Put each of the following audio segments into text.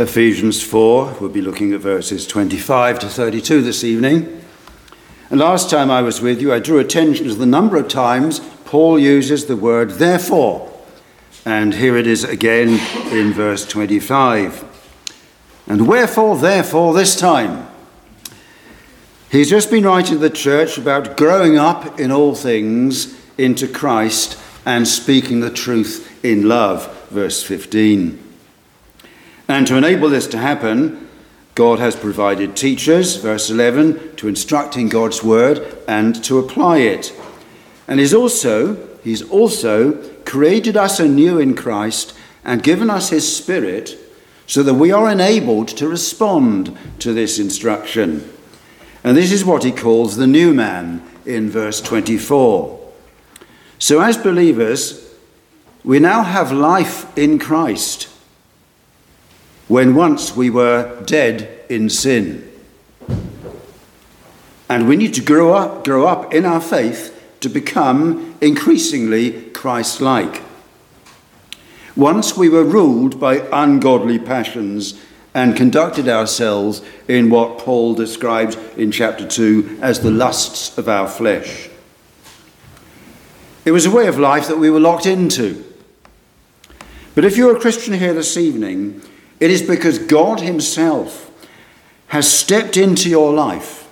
Ephesians 4. We'll be looking at verses 25 to 32 this evening. And last time I was with you, I drew attention to the number of times Paul uses the word therefore. And here it is again in verse 25. And wherefore, therefore, this time? He's just been writing to the church about growing up in all things into Christ and speaking the truth in love, verse 15. And to enable this to happen, God has provided teachers, verse 11, to instruct in God's word and to apply it. And he's also created us anew in Christ and given us his Spirit so that we are enabled to respond to this instruction. And this is what he calls the new man in verse 24. So as believers, we now have life in Christ, when once we were dead in sin. And we need to grow up in our faith to become increasingly Christ-like. Once we were ruled by ungodly passions and conducted ourselves in what Paul describes in chapter 2 as the lusts of our flesh. It was a way of life that we were locked into. But if you're a Christian here this evening, it is because God himself has stepped into your life.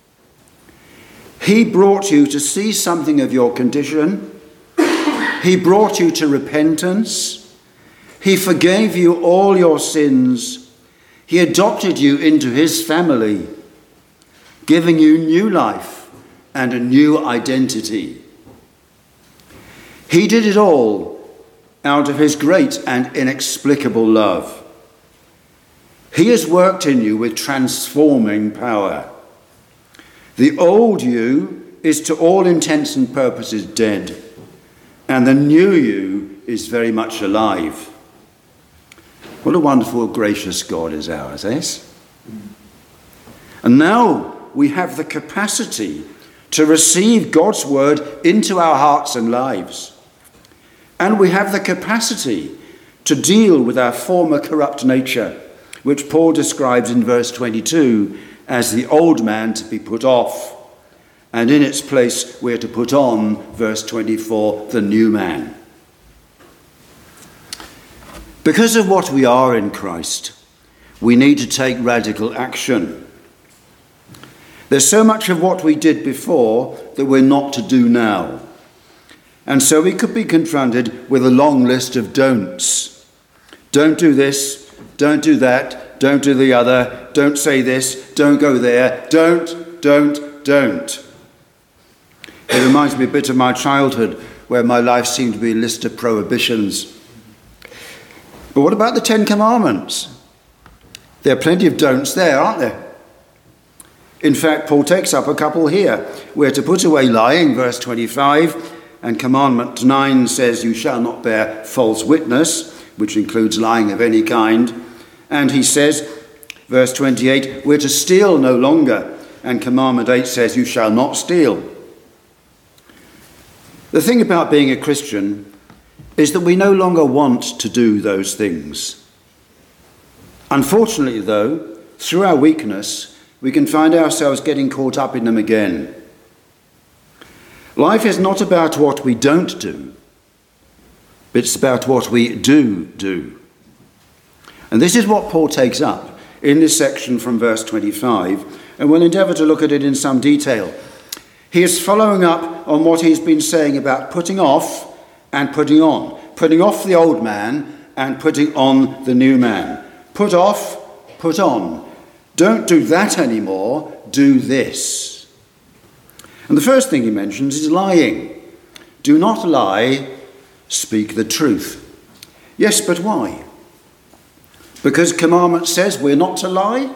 He brought you to see something of your condition. He brought you to repentance. He forgave you all your sins. He adopted you into his family, giving you new life and a new identity. He did it all out of his great and inexplicable love. He has worked in you with transforming power. The old you is to all intents and purposes dead, and the new you is very much alive. What a wonderful, gracious God is ours, yes? And now we have the capacity to receive God's word into our hearts and lives. And we have the capacity to deal with our former corrupt nature, which Paul describes in verse 22 as the old man to be put off. And in its place, we're to put on, verse 24, the new man. Because of what we are in Christ, we need to take radical action. There's so much of what we did before that we're not to do now. And so we could be confronted with a long list of don'ts. Don't do this. Don't do that, don't do the other, don't say this, don't go there, don't. It reminds me a bit of my childhood, where my life seemed to be a list of prohibitions. But what about the 10 Commandments? There are plenty of don'ts there, aren't there? In fact, Paul takes up a couple here. We're to put away lying, verse 25, and Commandment 9 says, you shall not bear false witness, which includes lying of any kind. And he says, verse 28, we're to steal no longer. And Commandment 8 says, you shall not steal. The thing about being a Christian is that we no longer want to do those things. Unfortunately, though, through our weakness, we can find ourselves getting caught up in them again. Life is not about what we don't do, but it's about what we do. And this is what Paul takes up in this section from verse 25, and we'll endeavour to look at it in some detail. He is following up on what he's been saying about putting off and putting on. Putting off the old man and putting on the new man. Put off, put on. Don't do that anymore, do this. And the first thing he mentions is lying. Do not lie, speak the truth. Yes, but why? Because commandment says we're not to lie?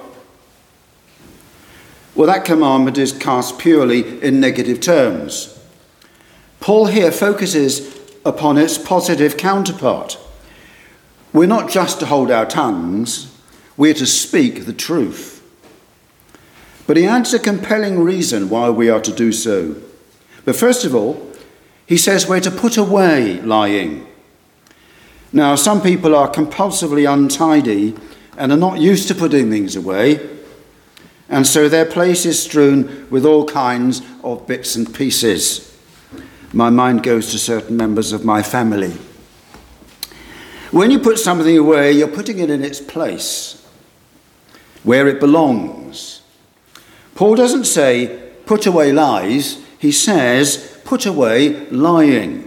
Well, that commandment is cast purely in negative terms. Paul here focuses upon its positive counterpart. We're not just to hold our tongues, we're to speak the truth. But he adds a compelling reason why we are to do so. But first of all, he says we're to put away lying. Now, some people are compulsively untidy and are not used to putting things away, and so their place is strewn with all kinds of bits and pieces. My mind goes to certain members of my family. When you put something away, you're putting it in its place, where it belongs. Paul doesn't say, put away lies. He says, put away lying.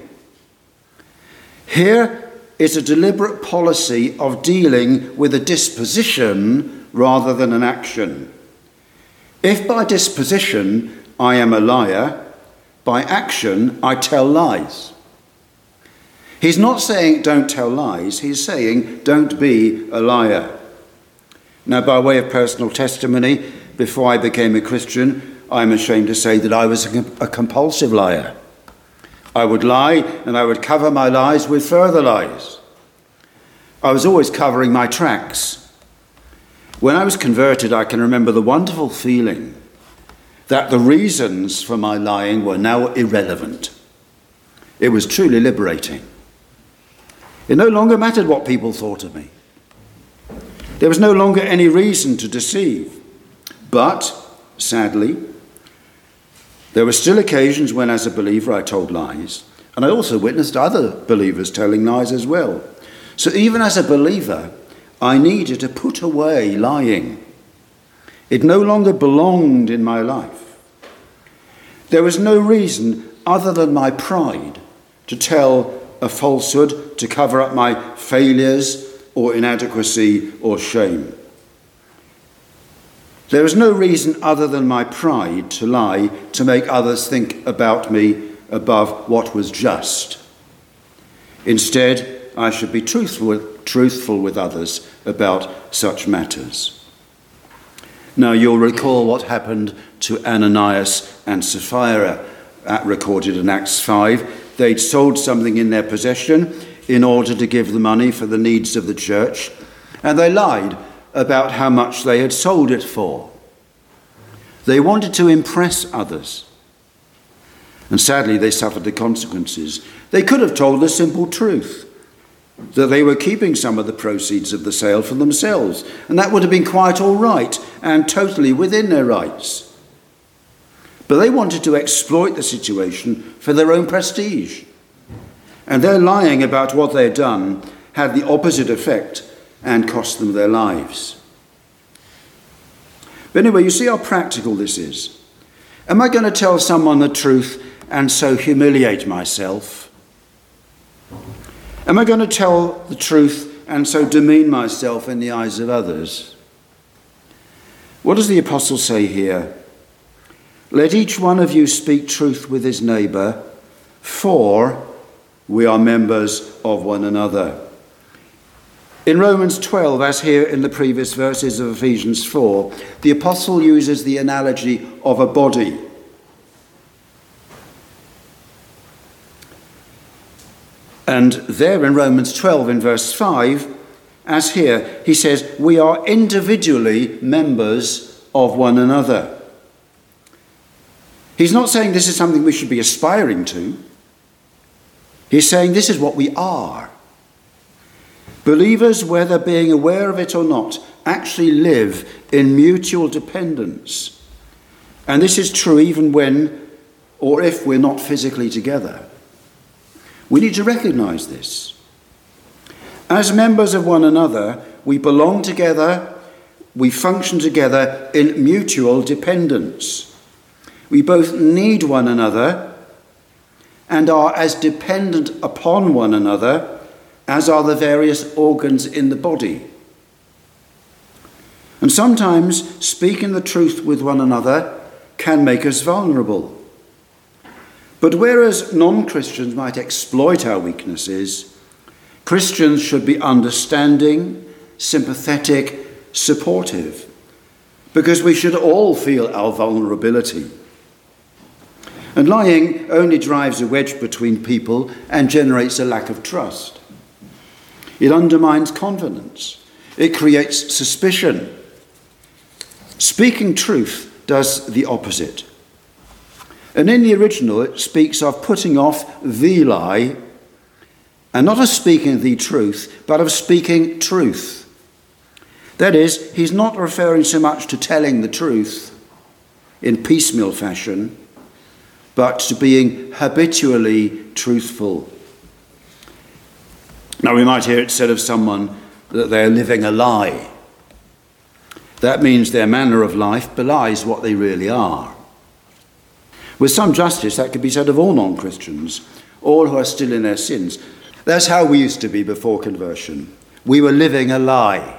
Here is a deliberate policy of dealing with a disposition rather than an action. If by disposition I am a liar, by action I tell lies. He's not saying don't tell lies, he's saying don't be a liar. Now, by way of personal testimony, before I became a Christian, I'm ashamed to say that I was a compulsive liar. I would lie and I would cover my lies with further lies. I was always covering my tracks. When I was converted, I can remember the wonderful feeling that the reasons for my lying were now irrelevant. It was truly liberating. It no longer mattered what people thought of me. There was no longer any reason to deceive. But, sadly, there were still occasions when, as a believer, I told lies. And I also witnessed other believers telling lies as well. So even as a believer, I needed to put away lying. It no longer belonged in my life. There was no reason other than my pride to tell a falsehood, to cover up my failures or inadequacy or shame. There was no reason other than my pride to lie, to make others think about me above what was just. Instead, I should be truthful with others about such matters. Now, you'll recall what happened to Ananias and Sapphira, recorded in Acts 5. They'd sold something in their possession in order to give the money for the needs of the church, and they lied about how much they had sold it for. They wanted to impress others, and sadly they suffered the consequences. They could have told the simple truth, that they were keeping some of the proceeds of the sale for themselves, and that would have been quite all right and totally within their rights. But they wanted to exploit the situation for their own prestige, and their lying about what they had done had the opposite effect and cost them their lives. But anyway, you see how practical this is. Am I going to tell someone the truth and so humiliate myself? Am I going to tell the truth and so demean myself in the eyes of others? What does the apostle say here? Let each one of you speak truth with his neighbour, for we are members of one another. In Romans 12, as here in the previous verses of Ephesians 4, the apostle uses the analogy of a body. And there in Romans 12, in verse 5, as here, he says, we are individually members of one another. He's not saying this is something we should be aspiring to. He's saying this is what we are. Believers, whether being aware of it or not, actually live in mutual dependence. And this is true even when or if we're not physically together. We need to recognize this. As members of one another, we belong together, we function together in mutual dependence. We both need one another and are as dependent upon one another as are the various organs in the body. And sometimes speaking the truth with one another can make us vulnerable. But whereas non-Christians might exploit our weaknesses, Christians should be understanding, sympathetic, supportive, because we should all feel our vulnerability. And lying only drives a wedge between people and generates a lack of trust. It undermines confidence. It creates suspicion. Speaking truth does the opposite. And in the original, it speaks of putting off the lie, and not of speaking the truth, but of speaking truth. That is, he's not referring so much to telling the truth in piecemeal fashion, but to being habitually truthful. Now, we might hear it said of someone that they're living a lie. That means their manner of life belies what they really are. With some justice, that could be said of all non-Christians, all who are still in their sins. That's how we used to be before conversion. We were living a lie.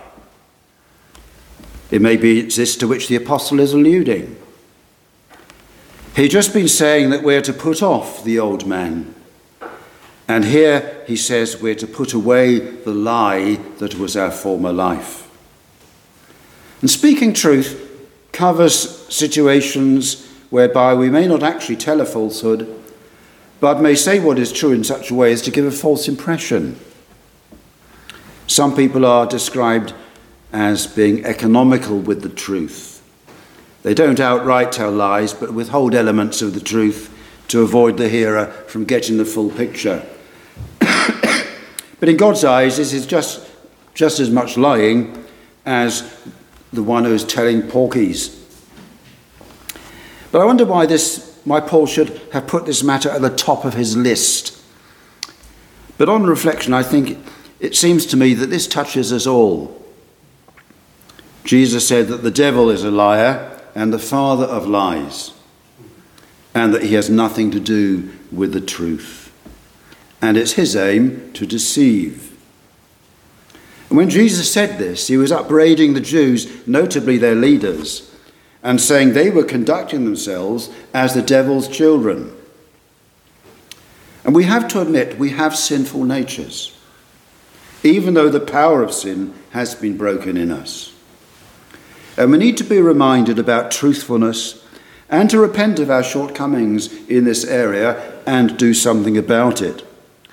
It may be it's this to which the apostle is alluding. He'd just been saying that we're to put off the old man. And here he says we're to put away the lie that was our former life. And speaking truth covers situations whereby we may not actually tell a falsehood, but may say what is true in such a way as to give a false impression. Some people are described as being economical with the truth. They don't outright tell lies, but withhold elements of the truth to avoid the hearer from getting the full picture. But in God's eyes, this is just as much lying as the one who is telling porkies. But I wonder why Paul should have put this matter at the top of his list. But on reflection, I think it seems to me that this touches us all. Jesus said that the devil is a liar and the father of lies, and that he has nothing to do with the truth. And it's his aim to deceive. And when Jesus said this, he was upbraiding the Jews, notably their leaders, and saying they were conducting themselves as the devil's children. And we have to admit we have sinful natures, even though the power of sin has been broken in us. And we need to be reminded about truthfulness and to repent of our shortcomings in this area and do something about it.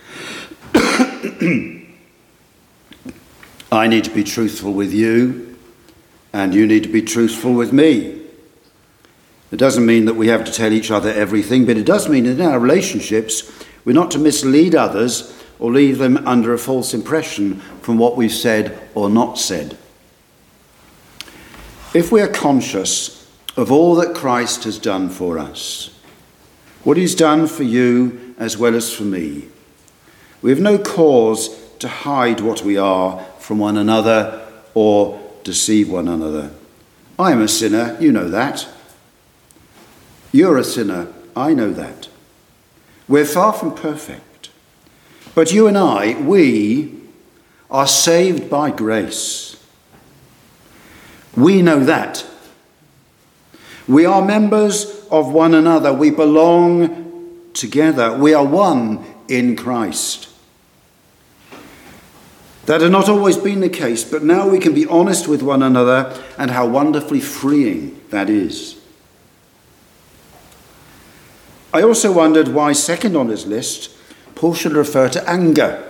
I need to be truthful with you, and you need to be truthful with me. It doesn't mean that we have to tell each other everything, but it does mean that in our relationships, we're not to mislead others or leave them under a false impression from what we've said or not said. If we are conscious of all that Christ has done for us, what he's done for you as well as for me, we have no cause to hide what we are from one another or deceive one another. I am a sinner, you know that. You're a sinner, I know that. We're far from perfect. But you and I, we are saved by grace. We know that. We are members of one another. We belong together. We are one in Christ. That had not always been the case, but now we can be honest with one another, and how wonderfully freeing that is. I also wondered why, second on his list, Paul should refer to anger.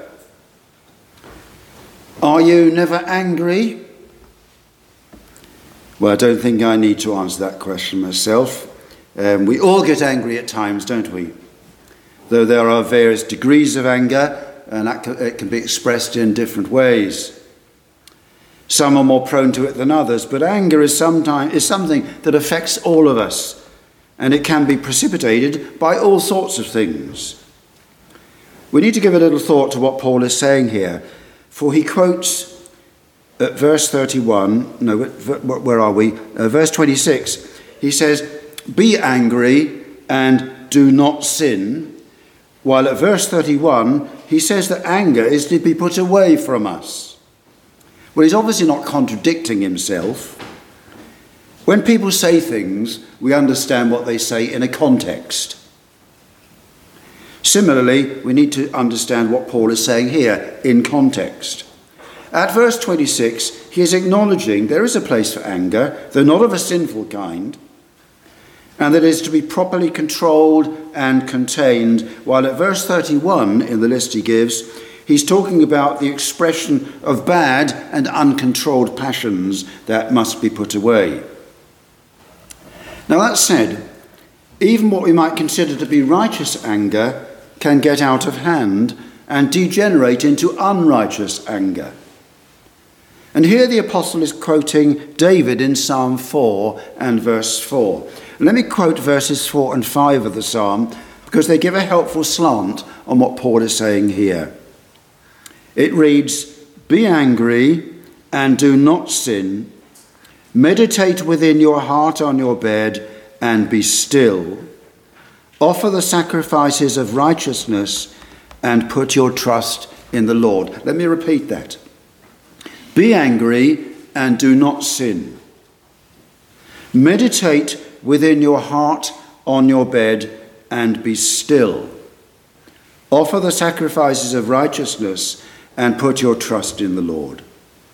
Are you never angry? Well, I don't think I need to answer that question myself. We all get angry at times, don't we? Though there are various degrees of anger, and it can be expressed in different ways. Some are more prone to it than others, but anger is something that affects all of us, and it can be precipitated by all sorts of things. We need to give a little thought to what Paul is saying here, for he quotes at verse 31, no, where are we? Verse 26, he says, "Be angry and do not sin," while at verse 31, he says that anger is to be put away from us. Well, he's obviously not contradicting himself. When people say things, we understand what they say in a context. Similarly, we need to understand what Paul is saying here in context. At verse 26, he is acknowledging there is a place for anger, though not of a sinful kind, and that it is to be properly controlled and contained, while at verse 31 in the list he gives, he's talking about the expression of bad and uncontrolled passions that must be put away. Now that said, even what we might consider to be righteous anger can get out of hand and degenerate into unrighteous anger. And here the apostle is quoting David in Psalm 4 and verse 4. And let me quote verses 4 and 5 of the psalm, because they give a helpful slant on what Paul is saying here. It reads, "Be angry and do not sin. Meditate within your heart on your bed and be still. Offer the sacrifices of righteousness and put your trust in the Lord." Let me repeat that. Be angry and do not sin. Meditate within your heart on your bed and be still. Offer the sacrifices of righteousness and put your trust in the Lord.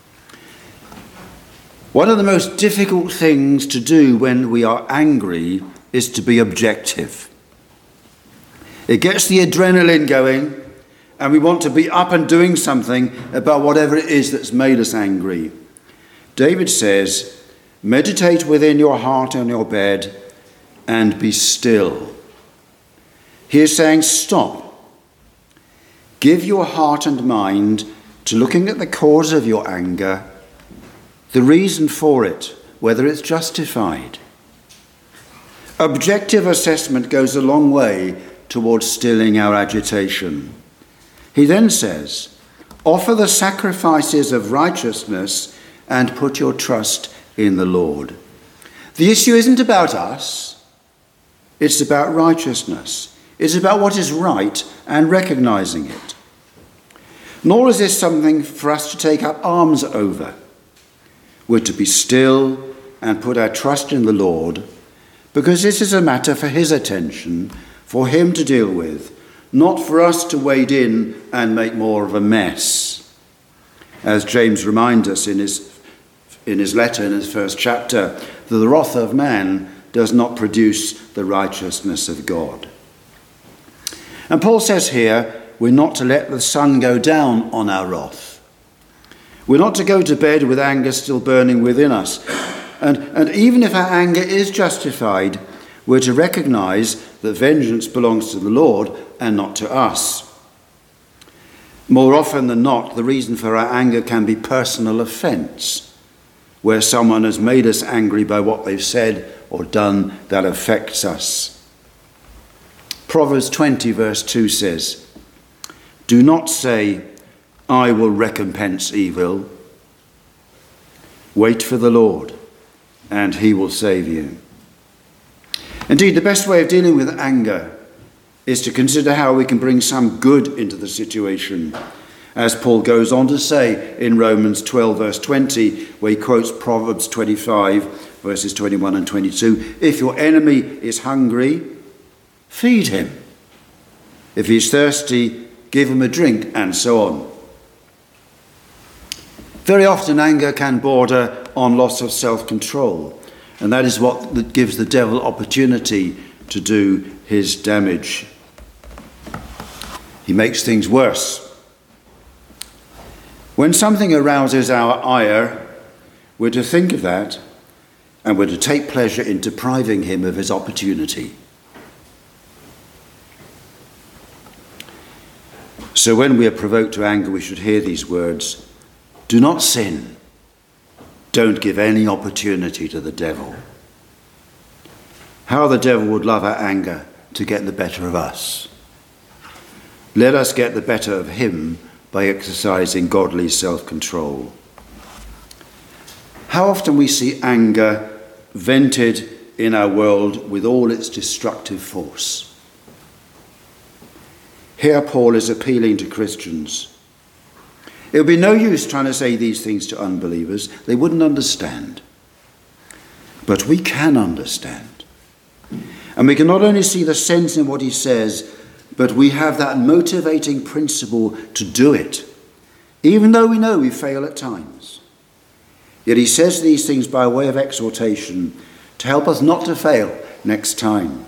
One of the most difficult things to do when we are angry is to be objective. It gets the adrenaline going, and we want to be up and doing something about whatever it is that's made us angry. David says, meditate within your heart on your bed and be still. He is saying, stop. Give your heart and mind to looking at the cause of your anger, the reason for it, whether it's justified. Objective assessment goes a long way towards stilling our agitation. He then says, offer the sacrifices of righteousness and put your trust in the Lord. The issue isn't about us, it's about righteousness. It's about what is right and recognizing it. Nor is this something for us to take up arms over. We're to be still and put our trust in the Lord, because this is a matter for his attention, for him to deal with, not for us to wade in and make more of a mess. As James reminds us in his letter, in his first chapter, that the wrath of man does not produce the righteousness of God. And Paul says here, we're not to let the sun go down on our wrath. We're not to go to bed with anger still burning within us. And even if our anger is justified, we're to recognize that vengeance belongs to the Lord and not to us. More often than not, the reason for our anger can be personal offense, where someone has made us angry by what they've said or done that affects us. Proverbs 20 verse 2 says, do not say, I will recompense evil. Wait for the Lord, and he will save you. Indeed, the best way of dealing with anger is to consider how we can bring some good into the situation. As Paul goes on to say in Romans 12 verse 20, where he quotes Proverbs 25 verses 21 and 22, if your enemy is hungry, feed him. If he's thirsty, give him a drink, and so on. Very often anger can border on loss of self-control, and that is what gives the devil opportunity to do his damage. He makes things worse. When something arouses our ire, we're to think of that, and we're to take pleasure in depriving him of his opportunity. So when we are provoked to anger, we should hear these words, do not sin. Don't give any opportunity to the devil. How the devil would love our anger to get the better of us. Let us get the better of him by exercising godly self-control. How often we see anger vented in our world with all its destructive force. Here Paul is appealing to Christians. It would be no use trying to say these things to unbelievers. They wouldn't understand. But we can understand. And we can not only see the sense in what he says, but we have that motivating principle to do it, even though we know we fail at times. Yet he says these things by way of exhortation to help us not to fail next time.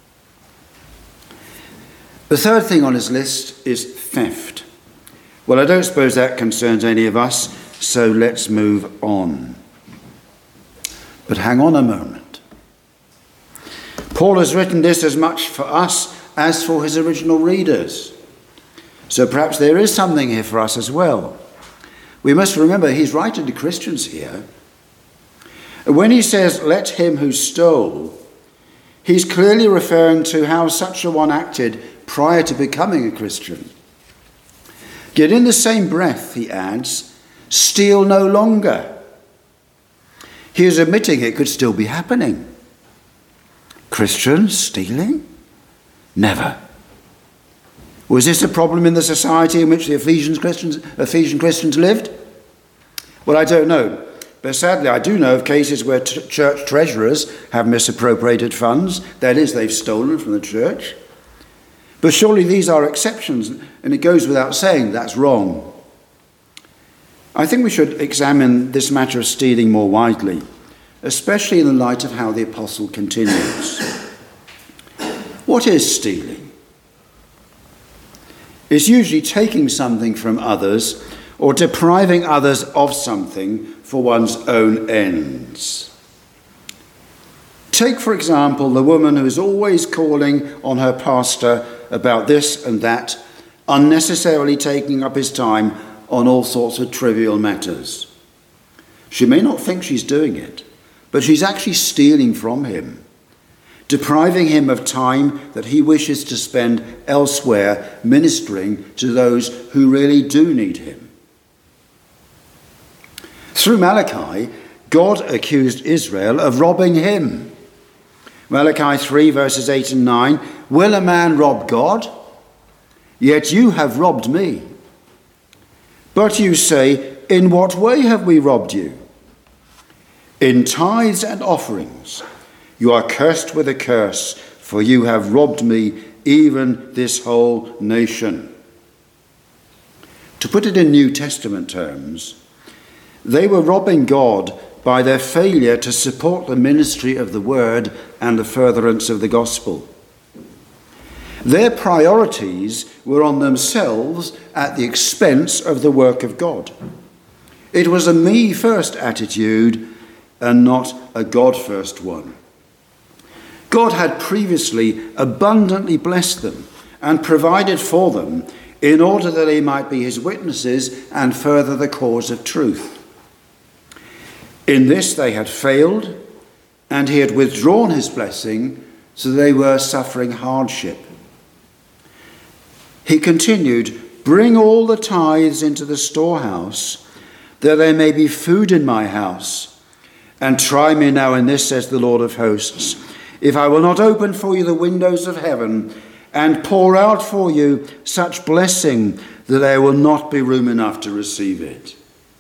The third thing on his list is theft. Well, I don't suppose that concerns any of us, so let's move on. But hang on a moment. Paul has written this as much for us as for his original readers. So perhaps there is something here for us as well. We must remember he's writing to Christians here. When he says, let him who stole, he's clearly referring to how such a one acted prior to becoming a Christian. Yet in the same breath, he adds, steal no longer. He is admitting it could still be happening. Christians stealing? Never. Was this a problem in the society in which the Ephesian Christians lived? Well, I don't know. But sadly, I do know of cases where church treasurers have misappropriated funds. That is, they've stolen from the church. But surely these are exceptions, and it goes without saying that's wrong. I think we should examine this matter of stealing more widely, especially in the light of how the apostle continues. What is stealing? It's usually taking something from others or depriving others of something for one's own ends. Take, for example, the woman who is always calling on her pastor about this and that, unnecessarily taking up his time on all sorts of trivial matters. She may not think she's doing it, but she's actually stealing from him, depriving him of time that he wishes to spend elsewhere ministering to those who really do need him. Through Malachi, God accused Israel of robbing him. Malachi 3 verses 8 and 9, will a man rob God? Yet you have robbed me. But you say, in what way have we robbed you? In tithes and offerings. You are cursed with a curse, for you have robbed me, even this whole nation. To put it in New Testament terms, they were robbing God by their failure to support the ministry of the word and the furtherance of the gospel. Their priorities were on themselves at the expense of the work of God. It was a me first attitude and not a God first one. God had previously abundantly blessed them and provided for them in order that they might be his witnesses and further the cause of truth. In this they had failed, and he had withdrawn his blessing, so they were suffering hardship. He continued, bring all the tithes into the storehouse, that there may be food in my house. And try me now in this, says the Lord of hosts, if I will not open for you the windows of heaven and pour out for you such blessing that there will not be room enough to receive it.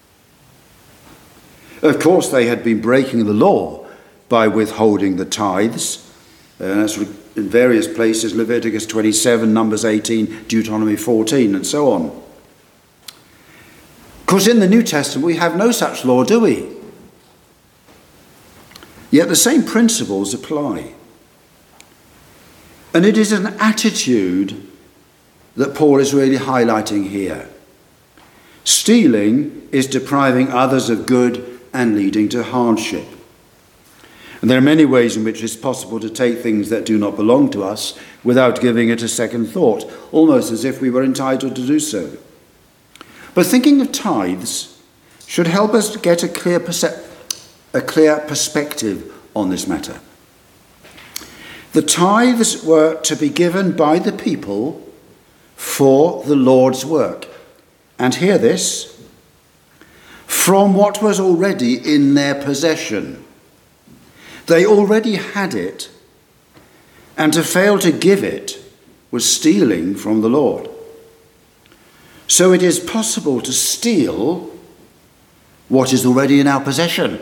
Of course, they had been breaking the law by withholding the tithes. That's in various places, Leviticus 27, Numbers 18, Deuteronomy 14, and so on. Of course, in the New Testament, we have no such law, do we? Yet the same principles apply. And it is an attitude that Paul is really highlighting here. Stealing is depriving others of good and leading to hardship. And there are many ways in which it's possible to take things that do not belong to us without giving it a second thought, almost as if we were entitled to do so. But thinking of tithes should help us to get a clear perspective on this matter. The tithes were to be given by the people for the Lord's work. And hear this, from what was already in their possession. They already had it, and to fail to give it was stealing from the Lord. So it is possible to steal what is already in our possession.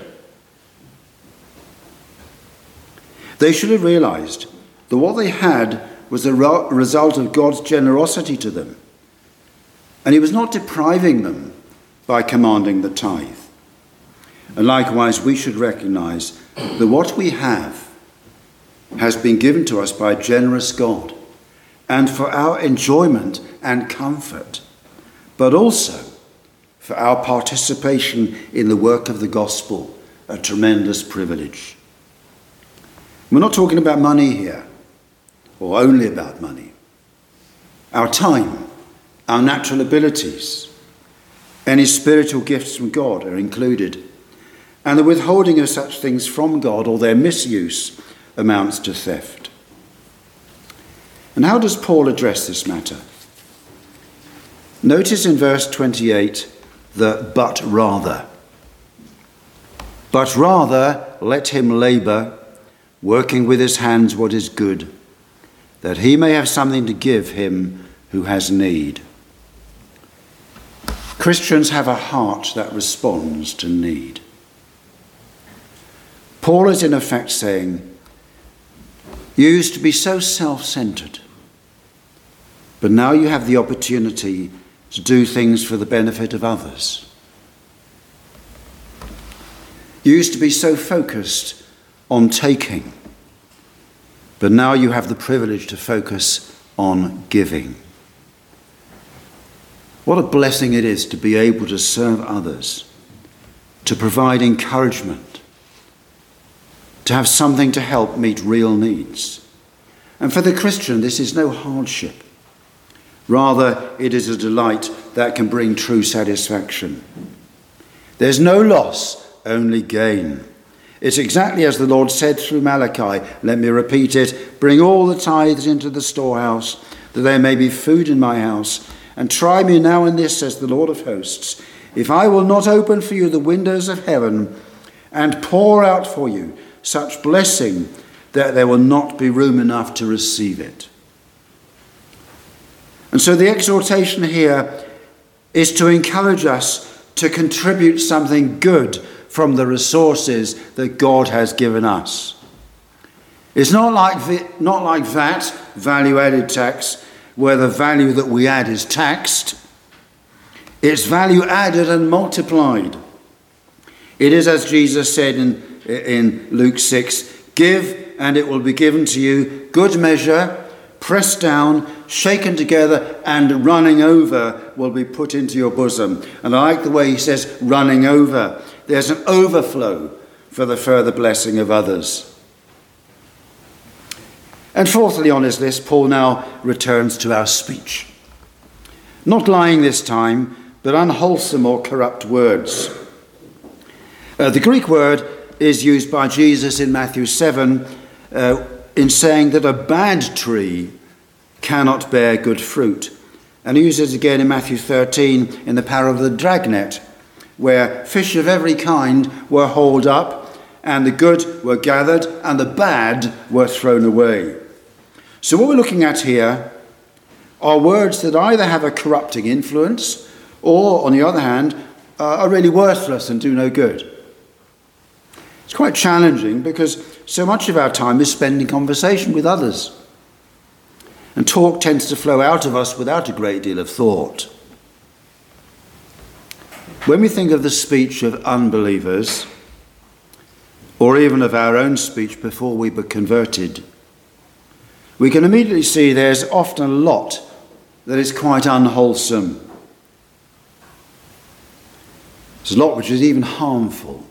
They should have realized that what they had was the result of God's generosity to them, and he was not depriving them by commanding the tithe. And likewise, we should recognize that what we have has been given to us by a generous God, and for our enjoyment and comfort, but also for our participation in the work of the gospel, a tremendous privilege. We're not talking about money here, or only about money. Our time, our natural abilities, Any spiritual gifts from God are included, and the withholding of such things from God or their misuse amounts to theft. And how does Paul address this matter? Notice in verse 28 the but rather. But rather let him labour, working with his hands what is good, that he may have something to give him who has need. Christians have a heart that responds to need. Paul is in effect saying, you used to be so self-centred, but now you have the opportunity to do things for the benefit of others. You used to be so focused on taking, but now you have the privilege to focus on giving. What a blessing it is to be able to serve others, to provide encouragement, to have something to help meet real needs. And for the Christian, this is no hardship. Rather, it is a delight that can bring true satisfaction. There's no loss, only gain. It's exactly as the Lord said through Malachi. Let me repeat it. Bring all the tithes into the storehouse, that there may be food in my house. And try me now in this, says the Lord of hosts, if I will not open for you the windows of heaven and pour out for you such blessing that there will not be room enough to receive it. And so the exhortation here is to encourage us to contribute something good from the resources that God has given us. It's not like that value-added tax, where the value that we add is taxed. It's value added and multiplied. It is as Jesus said in Luke 6, give and it will be given to you, good measure, pressed down, shaken together, and running over will be put into your bosom. And I like the way he says running over. There's an overflow for the further blessing of others. And fourthly on his list, Paul now returns to our speech. Not lying this time, but unwholesome or corrupt words. The Greek word is used by Jesus in Matthew 7 in saying that a bad tree cannot bear good fruit. And he uses it again in Matthew 13 in the parable of the dragnet, where fish of every kind were hauled up, and the good were gathered, and the bad were thrown away. So what we're looking at here are words that either have a corrupting influence or, on the other hand, are really worthless and do no good. It's quite challenging because so much of our time is spent in conversation with others. And talk tends to flow out of us without a great deal of thought. When we think of the speech of unbelievers, or even of our own speech before we were converted, we can immediately see there's often a lot that is quite unwholesome. There's a lot which is even harmful.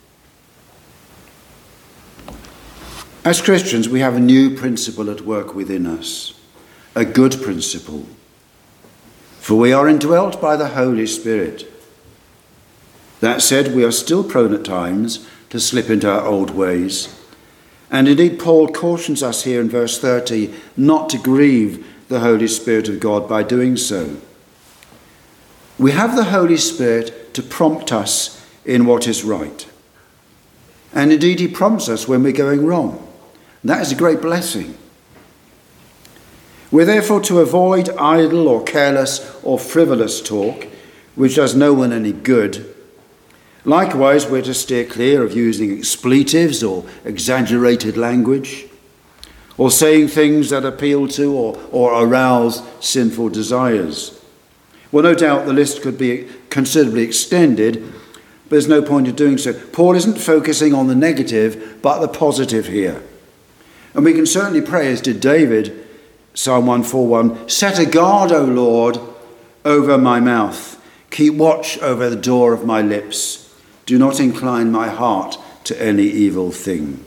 As Christians, we have a new principle at work within us, a good principle. For we are indwelt by the Holy Spirit. That said, we are still prone at times to slip into our old ways. And indeed, Paul cautions us here in verse 30 not to grieve the Holy Spirit of God by doing so. We have the Holy Spirit to prompt us in what is right. And indeed, he prompts us when we're going wrong. That is a great blessing. We're therefore to avoid idle or careless or frivolous talk, which does no one any good. Likewise, we're to steer clear of using expletives or exaggerated language, or saying things that appeal to or arouse sinful desires. Well, no doubt the list could be considerably extended, but there's no point in doing so. Paul isn't focusing on the negative, but the positive here. And we can certainly pray, as did David, Psalm 141, set a guard, O Lord, over my mouth. Keep watch over the door of my lips. Do not incline my heart to any evil thing.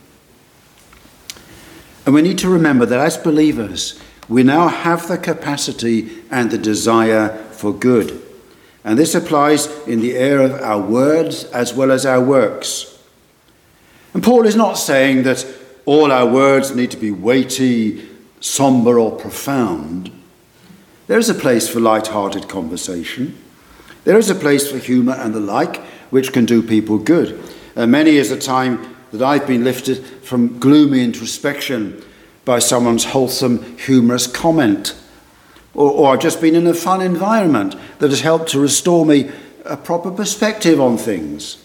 And we need to remember that as believers, we now have the capacity and the desire for good. And this applies in the area of our words as well as our works. And Paul is not saying that all our words need to be weighty, somber, or profound. There is a place for light-hearted conversation. There is a place for humour and the like, which can do people good. Many is the time that I've been lifted from gloomy introspection by someone's wholesome, humorous comment. Or I've just been in a fun environment that has helped to restore me a proper perspective on things.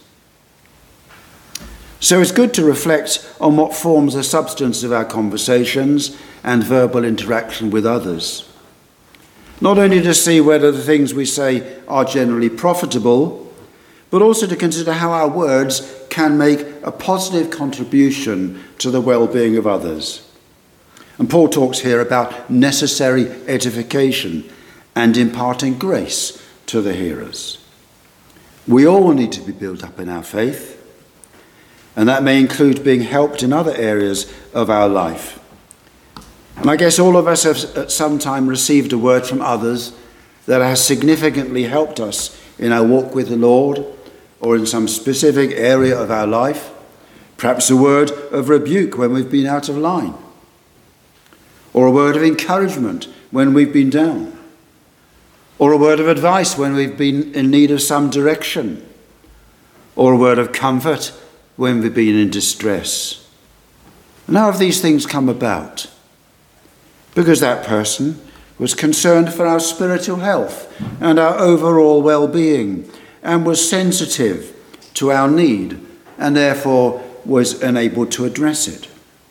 So it's good to reflect on what forms the substance of our conversations and verbal interaction with others. Not only to see whether the things we say are generally profitable, but also to consider how our words can make a positive contribution to the well-being of others. And Paul talks here about necessary edification and imparting grace to the hearers. We all need to be built up in our faith, and that may include being helped in other areas of our life. And I guess all of us have at some time received a word from others that has significantly helped us in our walk with the Lord or in some specific area of our life. Perhaps a word of rebuke when we've been out of line, or a word of encouragement when we've been down, or a word of advice when we've been in need of some direction, or a word of comfort when we've been in distress. And how have these things come about? Because that person was concerned for our spiritual health and our overall well-being, and was sensitive to our need, and therefore was enabled to address it.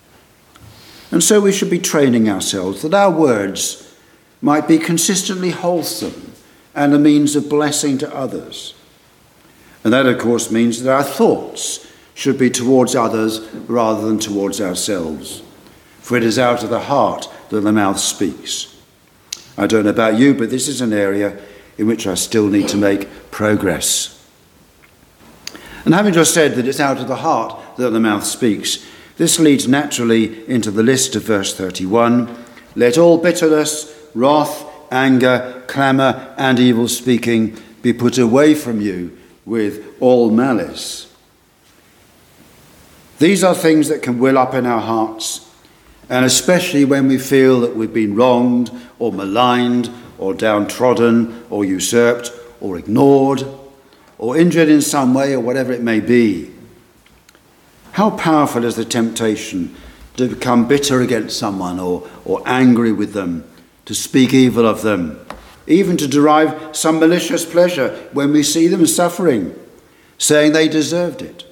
And so we should be training ourselves that our words might be consistently wholesome and a means of blessing to others. And that, of course, means that our thoughts should be towards others rather than towards ourselves. For it is out of the heart that the mouth speaks. I don't know about you, but this is an area in which I still need to make progress. And having just said that it's out of the heart that the mouth speaks, this leads naturally into the list of verse 31. Let all bitterness, wrath, anger, clamour, and evil speaking be put away from you with all malice. These are things that can well up in our hearts, and especially when we feel that we've been wronged or maligned or downtrodden or usurped or ignored or injured in some way or whatever it may be. How powerful is the temptation to become bitter against someone or angry with them, to speak evil of them, even to derive some malicious pleasure when we see them suffering, saying they deserved it.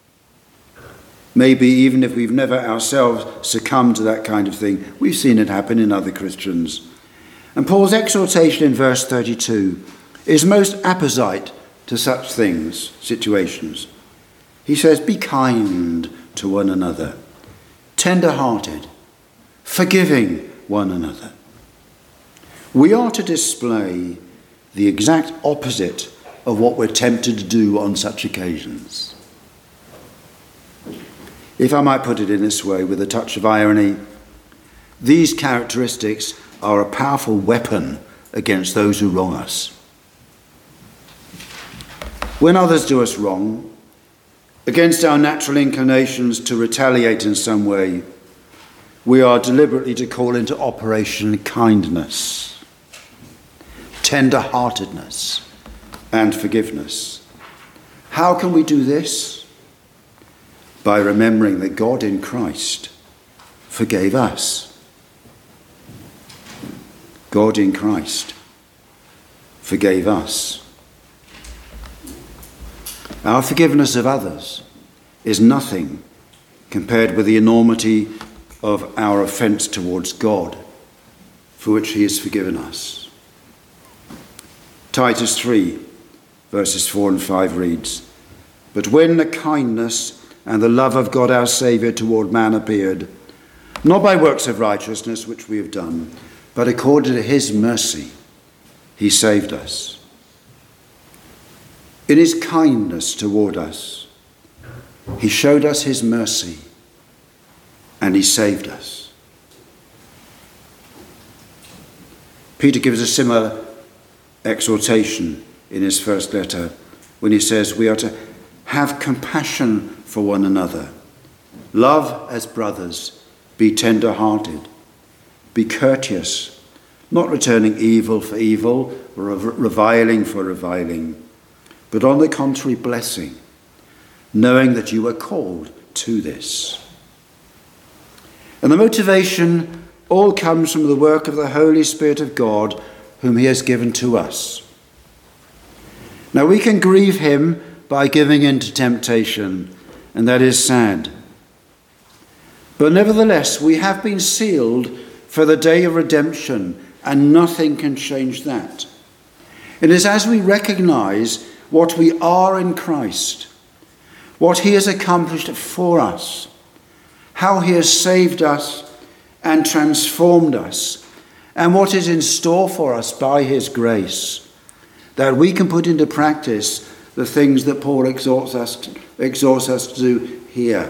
Maybe even if we've never ourselves succumbed to that kind of thing, we've seen it happen in other Christians. And Paul's exhortation in verse 32 is most apposite to such things, situations. He says, be kind to one another, tender-hearted, forgiving one another. We are to display the exact opposite of what we're tempted to do on such occasions. If I might put it in this way, with a touch of irony, these characteristics are a powerful weapon against those who wrong us. When others do us wrong, against our natural inclinations to retaliate in some way, we are deliberately to call into operation kindness, tender-heartedness, and forgiveness. How can we do this? By remembering that God in Christ forgave us. God in Christ forgave us. Our forgiveness of others is nothing compared with the enormity of our offence towards God, for which he has forgiven us. Titus 3, verses 4 and 5 reads, But when the kindness and the love of God our Saviour toward man appeared, not by works of righteousness which we have done, but according to his mercy, he saved us. In his kindness toward us, he showed us his mercy, and he saved us. Peter gives a similar exhortation in his first letter when he says we are to have compassion for one another, love as brothers, be tender-hearted, be courteous, not returning evil for evil or reviling for reviling, but on the contrary blessing, knowing that you were called to this. And the motivation all comes from the work of the Holy Spirit of God, whom he has given to us. Now we can grieve him by giving in to temptation, and that is sad. But nevertheless, we have been sealed for the day of redemption, and nothing can change that. It is as we recognize what we are in Christ, what he has accomplished for us, how he has saved us and transformed us, and what is in store for us by his grace, that we can put into practice the things that Paul exhorts us to do here.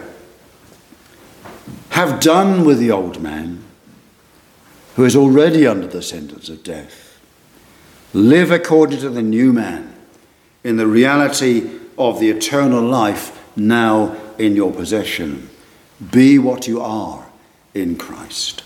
Have done with the old man, who is already under the sentence of death. Live according to the new man, in the reality of the eternal life now in your possession. Be what you are in Christ.